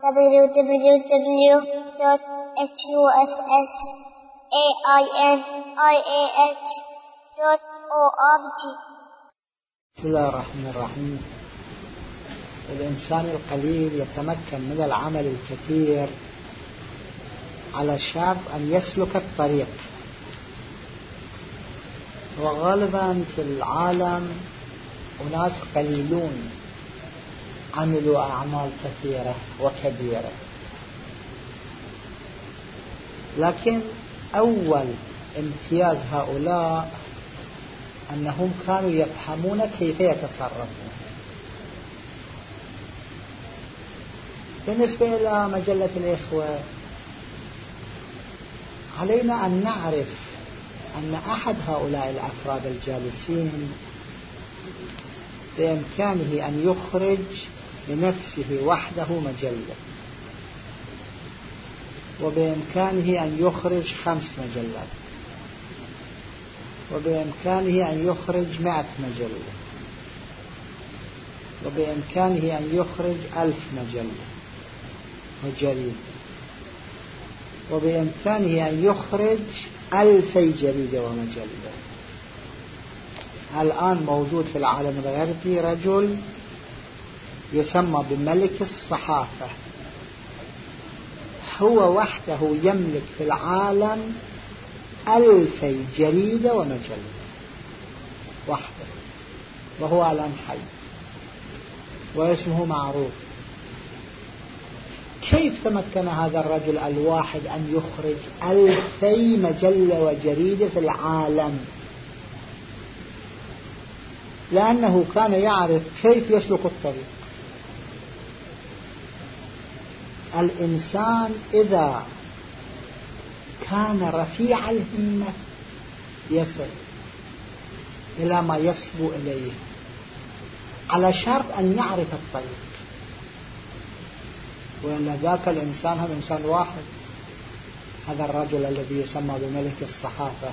www.husainiah.org. بسم الله الرحمن الرحيم. الإنسان القليل يتمكن من العمل الكثير على شرط أن يسلك الطريق. وغالبا في العالم أناس قليلون عملوا أعمال كثيرة وكبيرة، لكن أول امتياز هؤلاء أنهم كانوا يفهمون كيف يتصرفون. بالنسبة إلى مجلة الإخوة، علينا أن نعرف أن أحد هؤلاء الأفراد الجالسين بإمكانه أن يخرج لنفسه وحده مجلة، وبإمكانه أن يخرج 5 مجلات، وبإمكانه أن يخرج 100 مجلة، وبإمكانه أن يخرج 1000 مجلة وجريدة، وبإمكانه أن يخرج 2000 جريدة ومجلة. الآن موجود في العالم الغربي رجل يسمى بملك الصحافة، هو وحده يملك في العالم 2000 جريدة ومجلة وحده، وهو الآن حي واسمه معروف. كيف تمكن هذا الرجل الواحد أن يخرج 2000 مجلة وجريدة في العالم؟ لأنه كان يعرف كيف يسلك الطريق. الإنسان إذا كان رفيع الهمة يصل إلى ما يصبو إليه على شرط أن يعرف الطريق، وإلا ذاك الإنسان هم إنسان واحد. هذا الرجل الذي يسمى بملك الصحافة،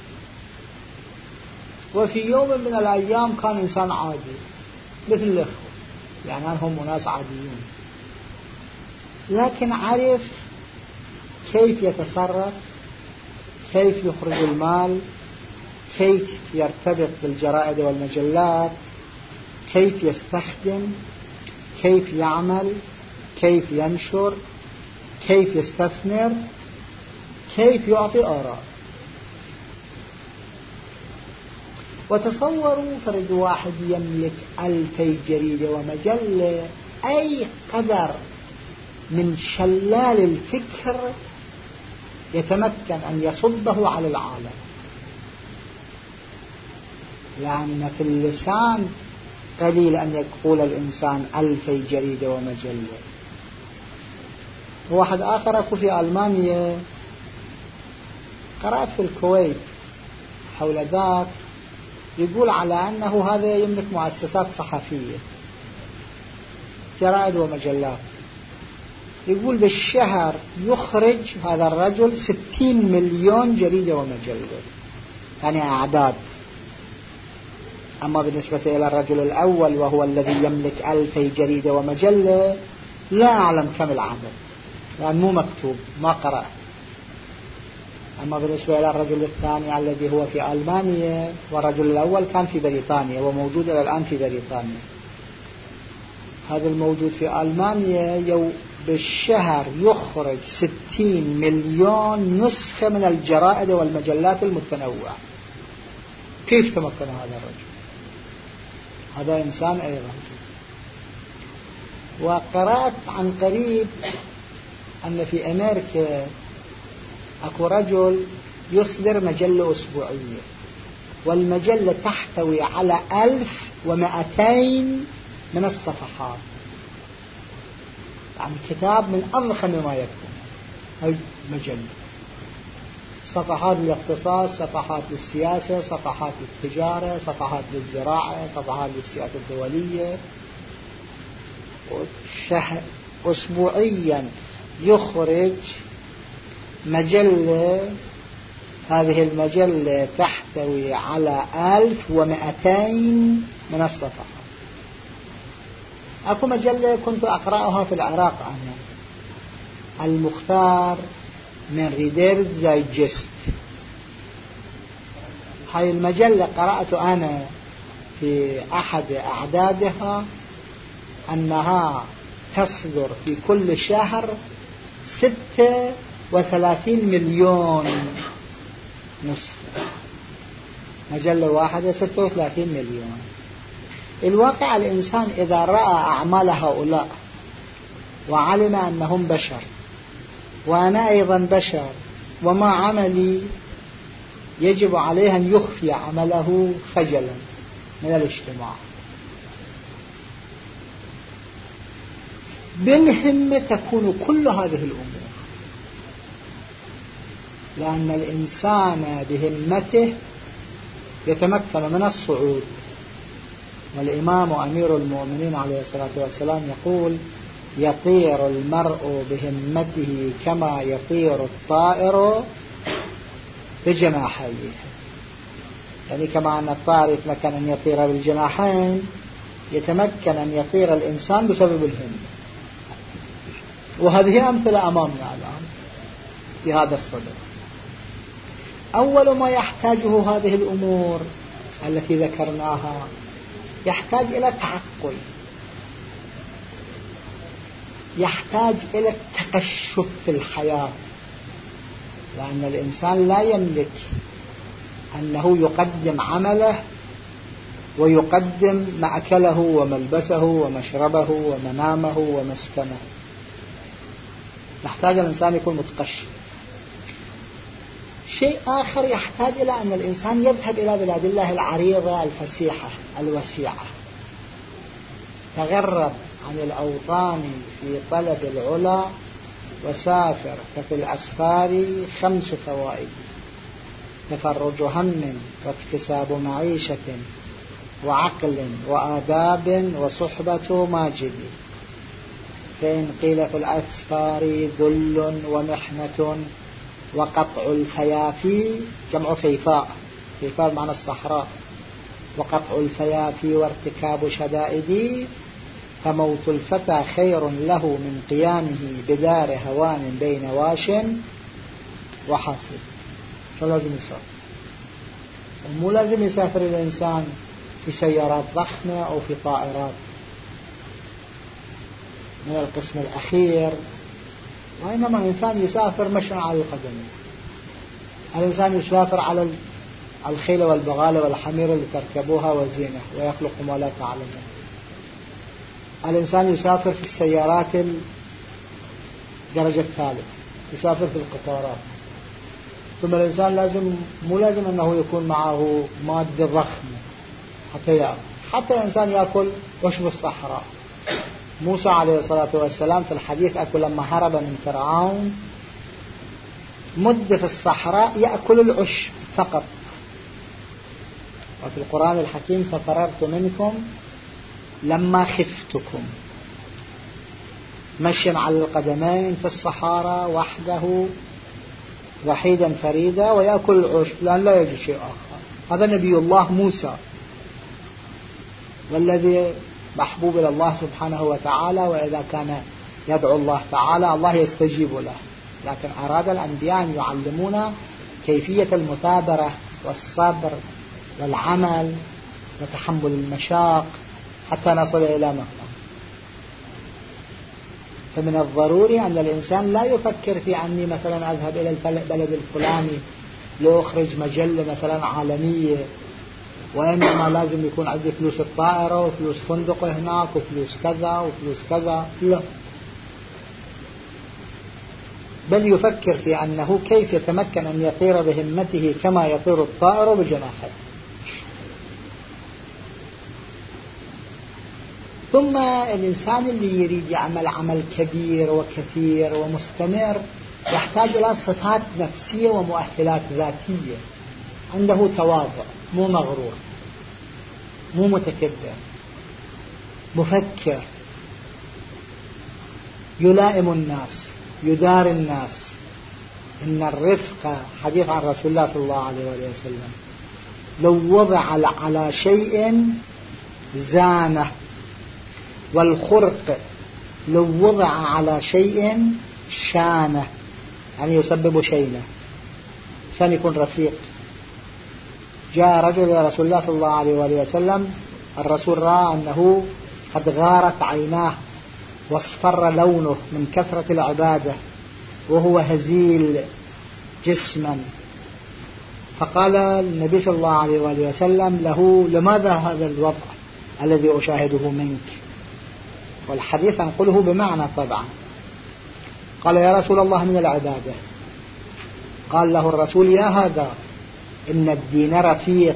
وفي يوم من الأيام كان إنسان عادي مثل الأخوة، يعني هم ناس عاديين، لكن عرف كيف يتصرف، كيف يخرج المال، كيف يرتبط بالجرائد والمجلات، كيف يستخدم، كيف يعمل، كيف ينشر، كيف يستثمر، كيف يعطي آراء. وتصوروا فرد واحد يملك 2000 جريدة ومجلة، أي قدر من شلال الفكر يتمكن أن يصده على العالم، لأن في اللسان قليل أن يقول الإنسان 2000 جريدة ومجلة. واحد آخر أكو في ألمانيا، قرأت في الكويت حول ذاك، يقول على أنه هذا يملك مؤسسات صحفية، جرائد ومجلات، يقول بالشهر يخرج هذا الرجل 60 مليون جريدة ومجلة، يعني أعداد. أما بالنسبة إلى الرجل الأول وهو الذي يملك 2000 جريدة ومجلة، لا أعلم كم العدد، لأن مو مكتوب، ما قرأت. أما بالنسبة إلى الرجل الثاني الذي هو في ألمانيا، والرجل الأول كان في بريطانيا وموجود إلى الآن في بريطانيا، هذا الموجود في ألمانيا بالشهر يخرج 60 مليون نسخة من الجرائد والمجلات المتنوعة. كيف تمكن هذا الرجل؟ هذا إنسان أيضا. وقرأت عن قريب أن في أمريكا أكو رجل يصدر مجلة أسبوعية، والمجلة تحتوي على 1200 من الصفحات، يعني كتاب من أضخم ما يكون. هاي مجلة، صفحات للاقتصاد، صفحات للسياسة، صفحات للتجارة، صفحات للزراعة، صفحات للسياسة الدولية. أسبوعيا يخرج مجلة، هذه المجلة تحتوي على 1200 من الصفحات. أكو مجلة كنت أقرأها في العراق أنا، المختار من ريديرز دايجست. هاي المجلة قرأت أنا في أحد أعدادها أنها تصدر في كل شهر 36 مليون نسخة. مجلة واحدة 36 مليون. الواقع الإنسان إذا رأى أعمال هؤلاء وعلم أنهم بشر وأنا أيضا بشر وما عملي، يجب عليه أن يخفي عمله خجلا من الاجتماع. بالهمة تكون كل هذه الأمور، لأن الإنسان بهمته يتمكن من الصعود. والإمام أمير المؤمنين عليه الصلاة والسلام يقول: يطير المرء بهمته كما يطير الطائر بجناحيه. يعني كما أن الطائر يتمكن أن يطير بالجناحين، يتمكن أن يطير الإنسان بسبب الهمة. وهذه أمثلة أمامنا الآن في هذا الصدد. أول ما يحتاجه هذه الأمور التي ذكرناها، يحتاج إلى تعقل، يحتاج إلى التقشف في الحياة، لأن الإنسان لا يملك أنه يقدم عمله ويقدم مأكله وملبسه ومشربه ومنامه ومسكنه. يحتاج الإنسان يكون متقشف. شيء آخر، يحتاج إلى أن الإنسان يذهب إلى بلاد الله العريضة الفسيحة الوسيعة، تغرب عن الأوطان في طلب العلا وسافر. ففي الأسفار 5 فوائد: تفرج هم واكتساب معيشة وعقل وآداب وصحبة ماجد. فإن قيل في الأسفار ذل ومحنة وقطع الفيافي، جمع فيفاء، فيفاء معنى الصحراء، وقطع الفيافي وارتكاب شدائد، فموت الفتى خير له من قيامه بدار هوان بين واش وحاصل. فلازم يسافر، ومو لازم يسافر الإنسان في سيارات ضخمة أو في طائرات من القسم الأخير، وإنما الإنسان يسافر مشى على القدم. الإنسان يسافر على الخيل والبغال والحمير اللي تركبوها وزينة، ويخلق ما لا تعلمون. الإنسان يسافر في السيارات الدرجة الثالثة، يسافر في القطارات. ثم الإنسان مو لازم أنه يكون معه مادة ضخمة حتى يأكل. حتى الإنسان يأكل عشب الصحراء. موسى عليه الصلاة والسلام في الحديث أكل لما هرب من فرعون، مد في الصحراء يأكل العشب فقط. وفي القرآن الحكيم: ففررت منكم لما خفتكم. مشي على القدمين في الصحراء وحده وحيدا فريدا ويأكل العشب، لأن لا يجد شيء آخر. هذا نبي الله موسى، والذي محبوب إلى الله سبحانه وتعالى، وإذا كان يدعو الله تعالى الله يستجيب له. لكن أراد الأنبياء أن يعلمونا كيفية المثابرة والصبر والعمل وتحمل المشاق حتى نصل إلى مكان. فمن الضروري أن الإنسان لا يفكر في أني مثلا أذهب إلى البلد الفلاني لأخرج مجلة مثلا عالمية، وإنما لازم يكون عندي فلوس الطائرة وفلوس فندق هناك وفلوس كذا وفلوس كذا. لا، بل يفكر في أنه كيف يتمكن أن يطير بهمته كما يطير الطائر بجناحه. ثم الإنسان اللي يريد يعمل عمل كبير وكثير ومستمر يحتاج إلى صفات نفسية ومؤهلات ذاتية. عنده تواضع، مو مغرور، مو متكبر، مفكر، يلائم الناس، يدار الناس. إن الرفق، حديث عن رسول الله صلى الله عليه وسلم: لو وضع على شيء زانه، والخرق لو وضع على شيء شانة يعني يسبب شينة، ثاني يكون رفيق. جاء رجل إلى رسول الله صلى الله عليه وآله وسلم، الرسول رأى أنه قد غارت عيناه واصفر لونه من كثرة العبادة وهو هزيل جسما، فقال النبي صلى الله عليه وآله وسلم له: لماذا هذا الوضع الذي أشاهده منك؟ والحديث أنقله بمعنى طبعا. قال: يا رسول الله من العبادة. قال له الرسول: يا هذا إن الدين رفيق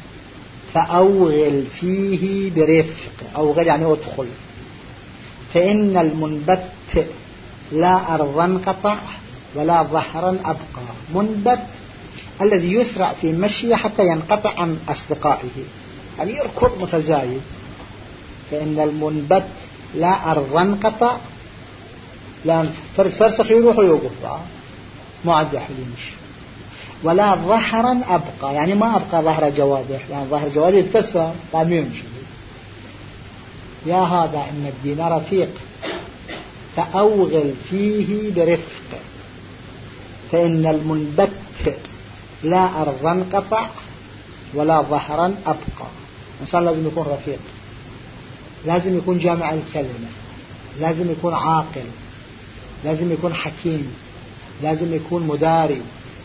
فأوغل فيه برفق. أوغل يعني أدخل. فإن المنبت لا أرضا قطع ولا ظهرا أبقى. منبت الذي يسرع في مشيه حتى ينقطع عن أصدقائه، يعني يركض متزايد. فإن المنبت لا أرضا قطع، لا فرسخ يروح ويوقف ما عاد يحل يمشي، ولا ظهرا أبقى يعني ما أبقى ظهر جوادح، يعني ظهر جوادح يتكسر قام يمشي. يا هذا إن الدين رفيق فأوغل فيه برفق. فإن المنبت لا أرضا قطع ولا ظهرا أبقى. الإنسان لازم يكون رفيق، لازم يكون جامع الكلمة، لازم يكون عاقل، لازم يكون حكيم، لازم يكون مداري،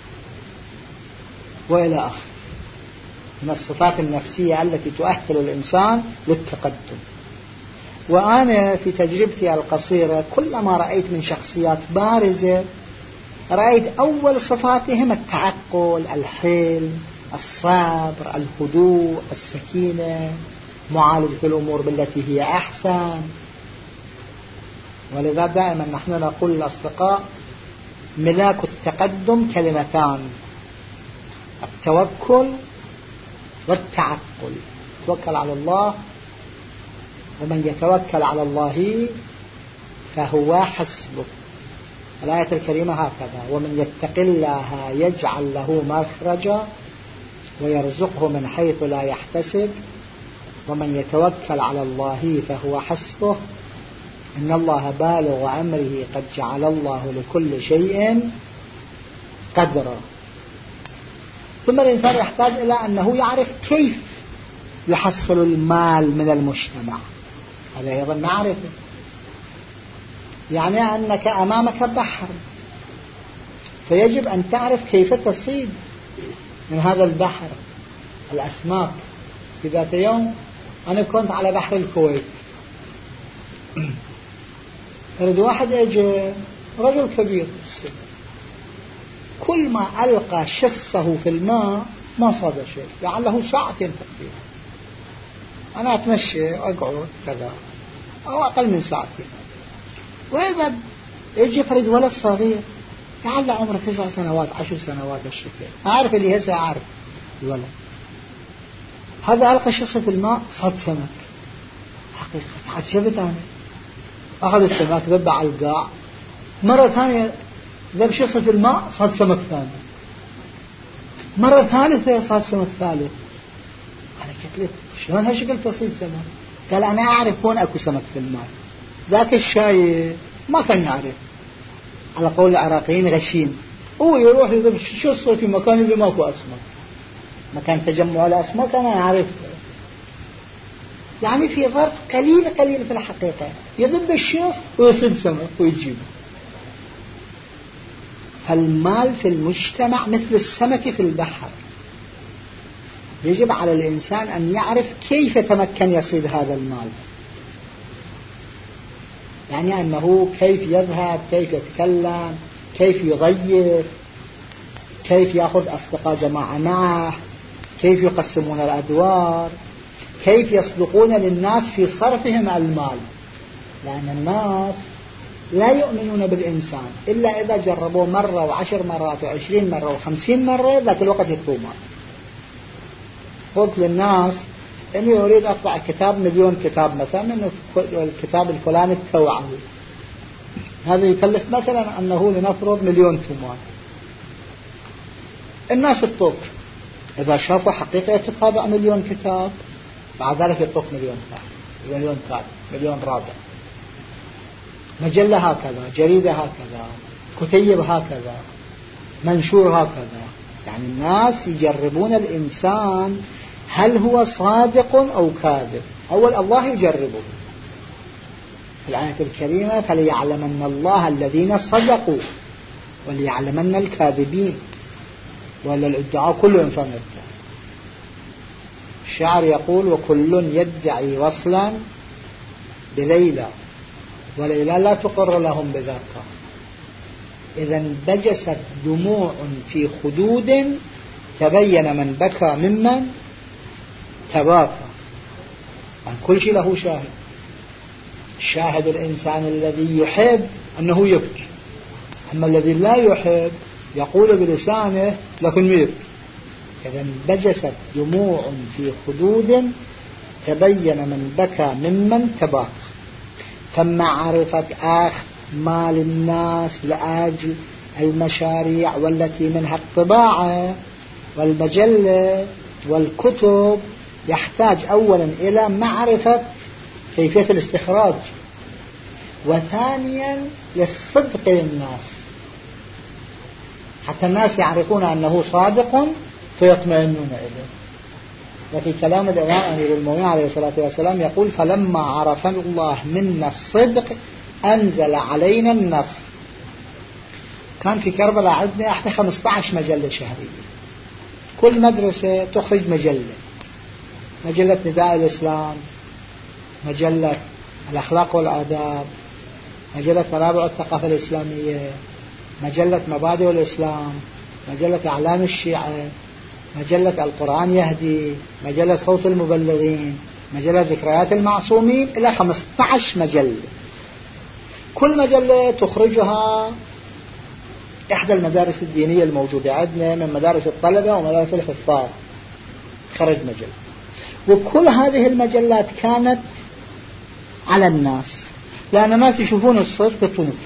وإلى آخره من الصفات النفسية التي تؤهل الإنسان للتقدم. وأنا في تجربتي القصيرة كلما رأيت من شخصيات بارزة رأيت أول صفاتهم التعقل، الحلم، الصبر، الهدوء، السكينة، معالجة الأمور بالتي هي أحسن. ولذا دائما نحن نقول للأصدقاء: ملاك التقدم كلمتان: التوكل والتعقل. توكل على الله، ومن يتوكل على الله فهو حسبه. الآية الكريمة هكذا: ومن يتق الله يجعل له مخرجا ويرزقه من حيث لا يحتسب ومن يتوكل على الله فهو حسبه إن الله بالغ أمره قد جعل الله لكل شيء قدرا. ثم الإنسان يحتاج إلى أنه يعرف كيف يحصل المال من المجتمع، هذا أيضا معرفة. يعني أنك أمامك بحر، فيجب أن تعرف كيف تصيد من هذا البحر الأسماك. في ذات يوم أنا كنت على بحر الكويت، فرد واحد أجي رجل كبير، كل ما ألقى شسه في الماء ما صاد شيء، لعله ساعتين تقريبا. أنا أتمشي أقعد كذا أو أقل من ساعتين، وإذا يجي فرد ولد صغير لعل عمره 9 سنوات 10 سنوات الشكل، أعرف اللي هسه أعرف الولد هذا ألقى شسه في الماء صاد سمك. حقيقة تعجبت أنا، أخذ السمك ذبع على القاع، مرة ثانية ذب شسه في الماء صاد سمك ثاني، مرة ثالثة صاد سمك ثالث. أنا قلت شلون هالشكل تصيد سمك؟ قال أنا أعرف وين أكو سمك في الماء. ذاك الشاي ما كان يعرف، على قول العراقيين غشيم، هو يروح يذب شسه في مكان اللي ماكو أسماك، مكان تجمع الأسماك أنا أعرف. يعني في ظرف قليل في الحقيقة يذب الشيص ويصيد سمك ويجيبه. فالمال في المجتمع مثل السمك في البحر، يجب على الإنسان أن يعرف كيف يتمكن يصيد هذا المال، يعني أنه كيف يذهب، كيف يتكلم، كيف يضيف، كيف يأخذ أصدقاء جماعة معه، كيف يقسمون الأدوار، كيف يصدقون للناس في صرفهم المال. لأن الناس لا يؤمنون بالإنسان إلا إذا جربوه مرة و10 مرات و20 مرة و50 مرة، ذات الوقت يطلبون. قلت للناس إني أريد أطبع كتاب 1,000,000 كتاب مثلا، إنه الكتاب الفلاني التوعوي هذا يكلف مثلا أنه لنفرض 1,000,000 تومان. الناس الطوق إذا شافوا حقيقة يتطابع 1,000,000 كتاب، بعد ذلك يطوق 1,000,000 ثاني، 1,000,000 ثالث، 1,000,000 رابع. مجلة هكذا، جريدة هكذا، كتيب هكذا، منشور هكذا. يعني الناس يجربون الإنسان هل هو صادق أو كاذب. أول الله يجربه في الآية الكريمة فليعلمن الله الذين صدقوا وليعلمن الكاذبين، ولا الادعاء كل إنسان يدعي. الشاعر يقول وكل يدعي وصلا بليلى وليلى لا تقر لهم بذاك، إذا انبجست دموع في خدود تبين من بكى ممن تباكى. يعني كل شيء له شاهد. الشاهد الإنسان الذي يحب أنه يبكي، أما الذي لا يحب يقول بلسانه لكن يبكي. إذا انبجست دموع في خدود تبين من بكى ممن تباكى. فمعرفة أخذ مال الناس لأجل المشاريع والتي منها الطباعة والمجلة والكتب يحتاج أولا إلى معرفة كيفية الاستخراج، وثانيا للصدق للناس حتى الناس يعرفون أنه صادق فيطمئنون إليه. وفي كلام الإمام أمير المؤمنين عليه الصلاة والسلام يقول فلما عرفنا الله منا الصدق أنزل علينا النصر. كان في كربلاء عندنا احنا 15 مجلة شهرية، كل مدرسة تخرج مجلة، مجلة نداء الإسلام، مجلة الأخلاق والآداب، مجلة منابع الثقافة الإسلامية، مجلة مبادئ الإسلام، مجلة أعلام الشيعة، مجلة القرآن يهدي، مجلة صوت المبلغين، مجلة ذكريات المعصومين، إلى 15 مجلة. كل مجلة تخرجها إحدى المدارس الدينية الموجودة عندنا من مدارس الطلبة ومدارس الحفاظ، خرج مجلة. وكل هذه المجلات كانت على الناس، لأن الناس يشوفون الصدق بالتنفيذ.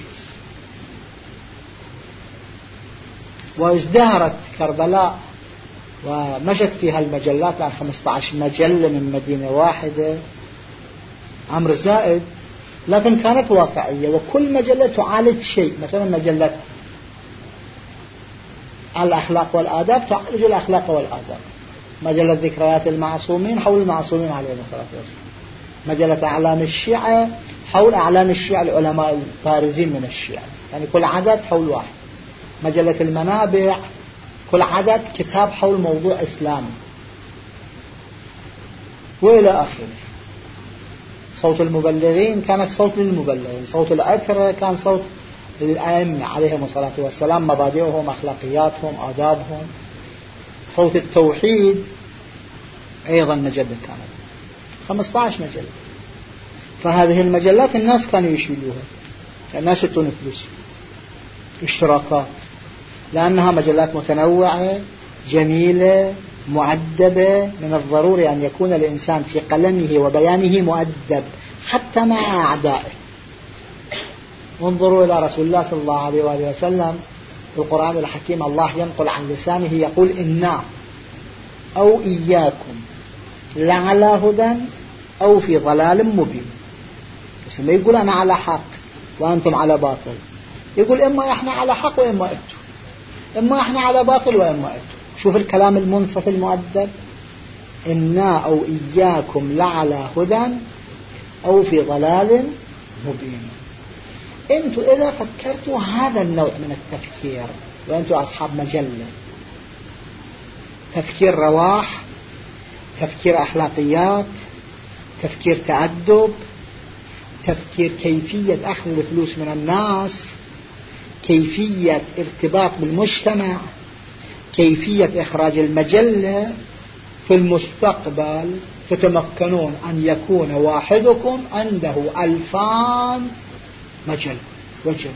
وازدهرت كربلاء ومشت فيها المجلات، لأن 15 مجلة من مدينة واحدة أمر زائد، لكن كانت واقعية. وكل مجلة تعالج شيء، مثلا مجلة الأخلاق والآداب تعالج الأخلاق والآداب، مجلة ذكريات المعصومين حول المعصومين عليهم الصلاة والسلام، مجلة أعلام الشيعة حول أعلام الشيعة العلماء البارزين من الشيعة، يعني كل عدد حول واحد، مجلة المنابع كل عدد كتاب حول موضوع إسلامي، وإلى آخره. صوت المبلغين كانت صوت للمبلغين، صوت الأكرة كان صوت للأئمة عليهم الصلاة والسلام، مبادئهم، أخلاقياتهم، آدابهم. صوت التوحيد أيضا مجلة كانت 15 مجلة. فهذه المجلات الناس كانوا يشيلوها، الناس يعطون فلوس اشتراكات، لأنها مجلات متنوعة جميلة مؤدبة. من الضروري أن يكون الإنسان في قلمه وبيانه مؤدب حتى مع أعدائه. انظروا إلى رسول الله صلى الله عليه وآله وسلم في القرآن الحكيم، الله ينقل عن لسانه يقول إنا أو إياكم لعلى هدى أو في ضلال مبين. بس ما يقول أنا على حق وأنتم على باطل، يقول إما إحنا على حق وإما أنتم، إما إحنا على باطل وإما أنتم. شوف الكلام المنصف المؤدب، إنا أو إياكم لعلى هدى أو في ضلال مبين. أنتم إذا فكرتوا هذا النوع من التفكير، وأنتم أصحاب مجلة، تفكير رواح، تفكير أخلاقيات، تفكير تأدب، تفكير كيفية أخذ الفلوس من الناس، كيفية ارتباط بالمجتمع، كيفية إخراج المجلة، في المستقبل تتمكنون أن يكون واحدكم عنده 2000 مجلة وجل.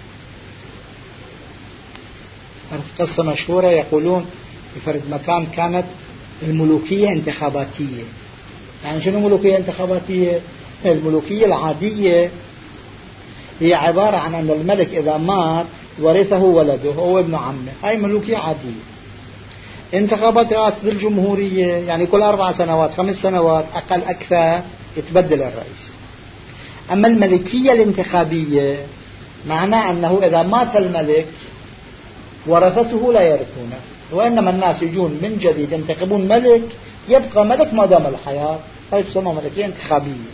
قصة مشهورة يقولون في فرد مكان كانت الملوكية انتخاباتية. يعني شنو ملوكية انتخاباتية؟ الملوكية العادية هي عبارة عن أن الملك إذا مات ورثه ولده أو ابن عمه، هاي ملوكية عادية. انتخابات رئاسة الجمهورية يعني كل 4 سنوات 5 سنوات أقل أكثر يتبدل الرئيس. أما الملكية الانتخابية معناه أنه إذا مات الملك ورثته لا يرثونه، وإنما الناس يجون من جديد ينتخبون ملك يبقى ملك ما دام الحياة، هذه تسمى ملكية انتخابية.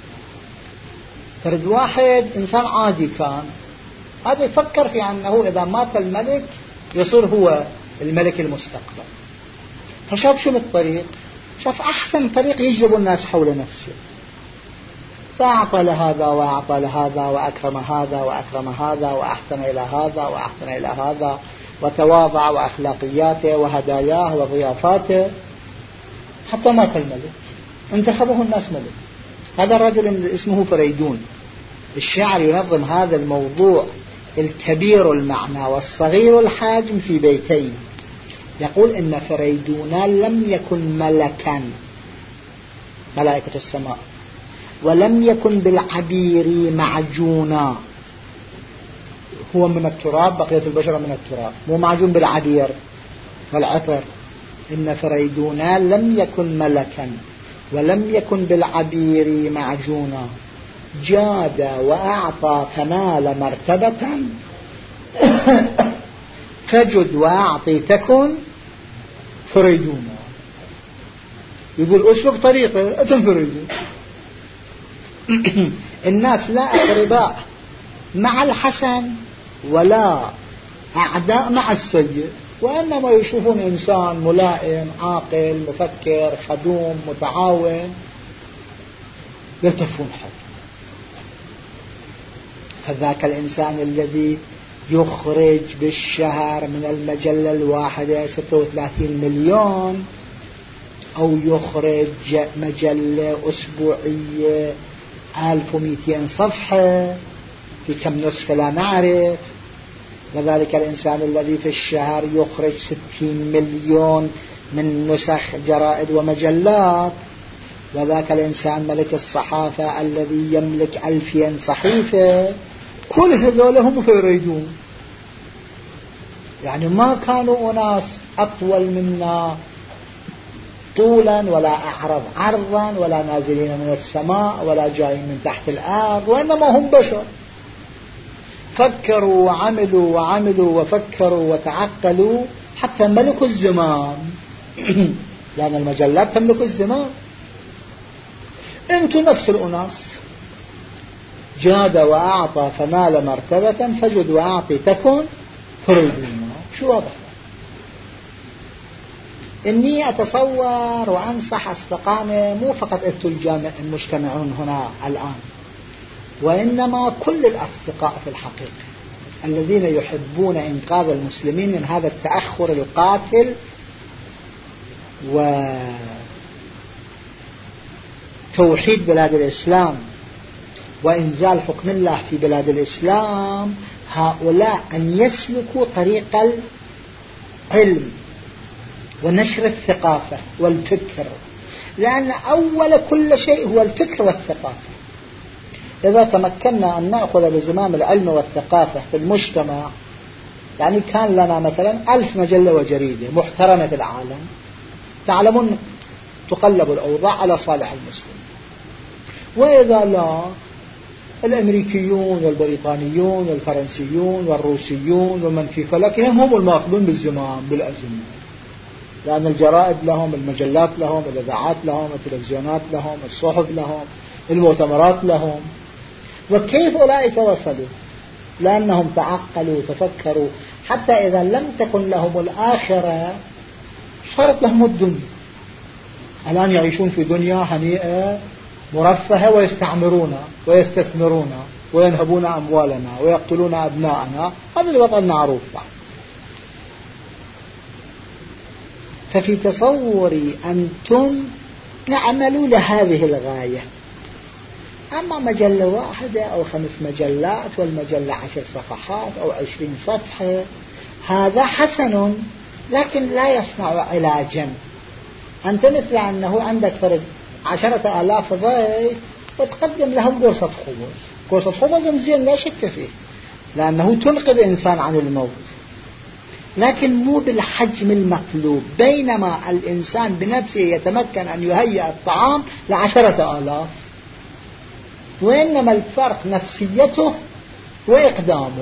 فرد واحد إنسان عادي كان، هذا يفكر في أنه إذا مات الملك يصير هو الملك المستقبل، فشاف شو الطريق؟ شاف أحسن طريق يجلب الناس حول نفسه، فأعطى لهذا وأعطى لهذا وأكرم هذا وأكرم هذا وأحسن إلى هذا وأحسن إلى هذا، وتواضع وأخلاقياته وهداياه وضيافاته حتى مات الملك، انتخبه الناس ملك. هذا الرجل اسمه فريدون. الشاعر ينظم هذا الموضوع الكبير المعنى والصغير الحجم في بيتين. يقول إن فريدون لم يكن ملكا ملائكة السماء، ولم يكن بالعبير معجونا، هو من التراب، بقية البشر من التراب، مو معجون بالعبير والعطر. إن فريدون لم يكن ملكا ولم يكن بالعبير معجونا، جاد وأعطى فنال مرتبة، فجد وأعطي تكن فريدون. يقول أسلك طريقه أتم فريدون. الناس لا أقرباء مع الحسن ولا أعداء مع السيء، وإنما يشوفون إنسان ملائم عاقل مفكر خدوم متعاون يلتفون حوله. فذاك الإنسان الذي يخرج بالشهر من المجلة الواحدة 36 مليون، أو يخرج مجلة أسبوعية 1200 صفحة في كم نسخة لا نعرف، وذلك الإنسان الذي في الشهر يخرج 60 مليون من نسخ جرائد ومجلات، وذاك الإنسان ملك الصحافة الذي يملك 2000 صحيفة، كل هذول هم فريدون. يعني ما كانوا أناس أطول منا طولا ولا أعرض عرضا ولا نازلين من السماء ولا جايين من تحت الأرض، وإنما هم بشر فكروا وعملوا وعملوا وفكروا وتعقلوا حتى ملكوا الزمان. لأن المجلات تملك الزمان. انتم نفس الأناس، جاد وأعطى فنال مرتبة، فجد وأعطي تكن فريدون. شو واضح؟ إني أتصور وأنصح أصدقائنا مو فقط أنتم المجتمعون هنا الآن، وإنما كل الأصدقاء في الحقيقة الذين يحبون إنقاذ المسلمين من هذا التأخر القاتل وتوحيد بلاد الإسلام وإنزال حكم الله في بلاد الإسلام، هؤلاء أن يسلكوا طريق العلم ونشر الثقافة والفكر، لأن أول كل شيء هو الفكر والثقافة. إذا تمكنا أن نأخذ بزمام العلم والثقافة في المجتمع، يعني كان لنا مثلا 1000 مجلة وجريدة محترمة في العالم، تعلمون تقلب الأوضاع على صالح المسلم. وإذا لا، الأمريكيون والبريطانيون والفرنسيون والروسيون ومن في فلكهم هم الماخذون بالزمام بالأزمة، لأن الجرائد لهم، المجلات لهم، الإذاعات لهم، التلفزيونات لهم، الصحف لهم، المؤتمرات لهم. وكيف أولئك وصلوا؟ لأنهم تعقلوا وتفكروا، حتى إذا لم تكن لهم الآخرة صارت لهم الدنيا. الآن يعيشون في دنيا هنيئة مرفهة ويستعمرون ويستثمرون وينهبون أموالنا ويقتلون أبناءنا، هذا الوضع المعروف. ففي تصوري أنتم نعملوا لهذه الغاية. أما مجلة واحدة أو 5 مجلات والمجلة 10 صفحات أو 20 صفحة، هذا حسن لكن لا يصنع علاجا. أنت مثل أنه عندك فرد 10,000 ضيف وتقدم لهم قرصة خبز، قرصة خبز زين لا شك فيه، لأنه تنقذ إنسان عن الموت، لكن مو بالحجم المطلوب. بينما الإنسان بنفسه يتمكن أن يهيئ الطعام ل10,000، وإنما الفرق نفسيته وإقدامه.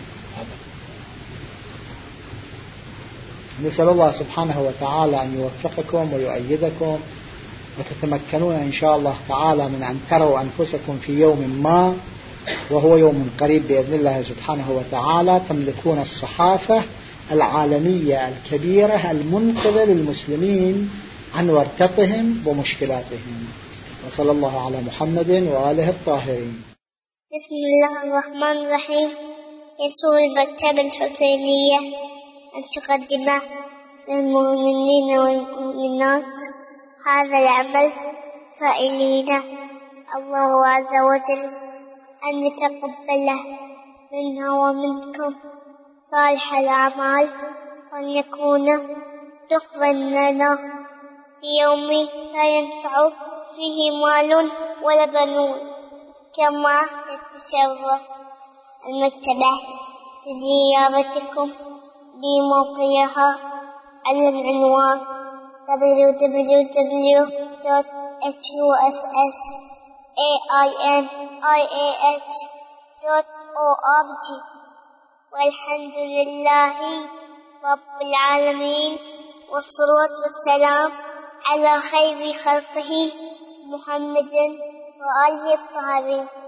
نسأل الله سبحانه وتعالى أن يوفقكم ويؤيدكم وتتمكنون إن شاء الله تعالى من أن تروا أنفسكم في يوم ما، وهو يوم قريب بإذن الله سبحانه وتعالى، تملكون الصحافة العالمية الكبيرة المنقذة للمسلمين عن ورطتهم ومشكلاتهم. وصلى الله على محمد وآله الطاهرين. بسم الله الرحمن الرحيم. يسر المكتبة الحسينية أن تقدم للمؤمنين والمؤمنات هذا العمل، سائلين الله عز وجل أن يتقبله منا ومنكم صالح الأعمال، وأن يكون دخلا لنا في يوم لا ينفع فيه مال ولا بنون. كما تتشرف المكتبة بزيارتكم بموقعها على العنوان www.hussainih.org. والحمد لله رب العالمين، والصلاة والسلام على خير خلقه محمد وآله الطاهرين.